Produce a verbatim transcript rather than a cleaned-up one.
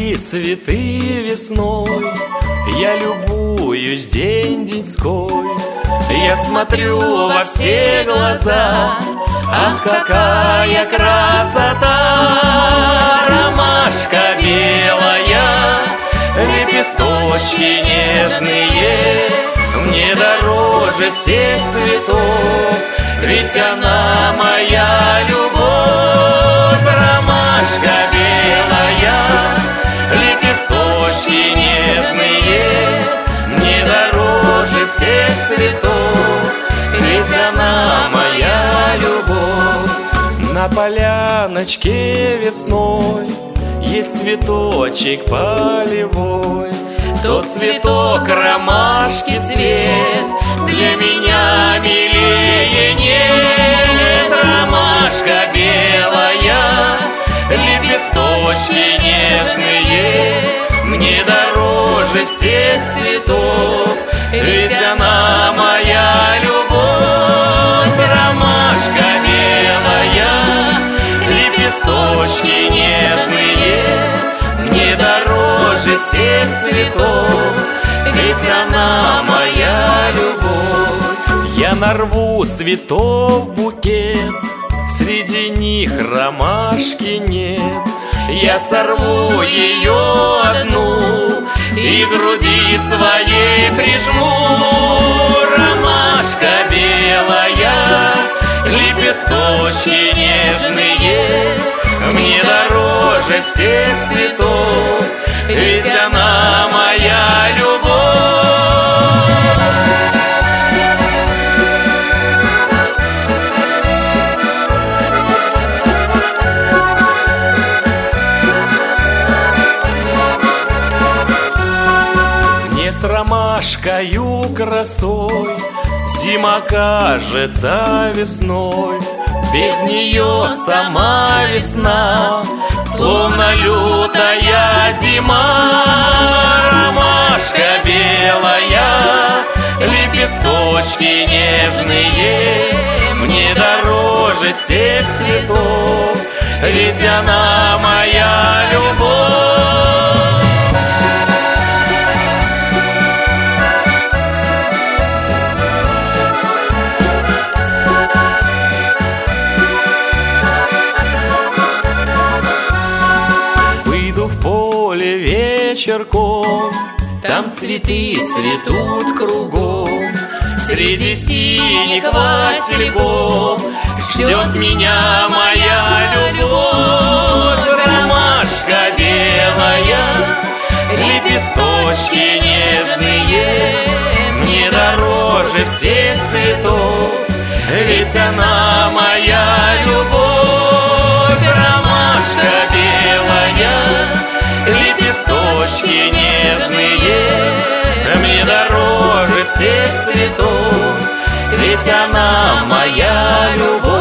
Цветы, цветы весной, я любуюсь день-деньской. Я смотрю во все глаза, ах, какая красота! Ромашка белая, лепесточки нежные, мне дороже всех цветов, ведь она моя любовь. Ромашка белая, лепесточки нежные, мне дороже всех цветов, ведь она моя любовь. На поляночке весной есть цветочек полевой, тот цветок ромашки цвет для меня милее нет. Ромашка белая, лепесточки нежные, мне дороже всех цветов, ведь она моя любовь. Ромашка белая, лепесточки нежные, мне дороже всех цветов, ведь она моя любовь. Я нарву цветов букет, среди них ромашки нет. Я сорву ее одну и к груди своей прижму. Ромашка белая, лепесточки нежные, мне дороже всех цветов, ведь она моя любовь. Мне с ромашкою красой зима кажется весной, без нее сама весна, словно лютая зима. Ромашка белая, лепесточки нежные, мне дороже всех цветов, ведь она моя любовь. Вечерком, там цветы цветут кругом, среди синих васильков ждет меня моя любовь. Ромашка белая, лепесточки нежные, мне дороже всех цветов, ведь она моя любовь. Ромашка белая, лепесточки нежные, мне дороже всех цветов, ведь она моя любовь.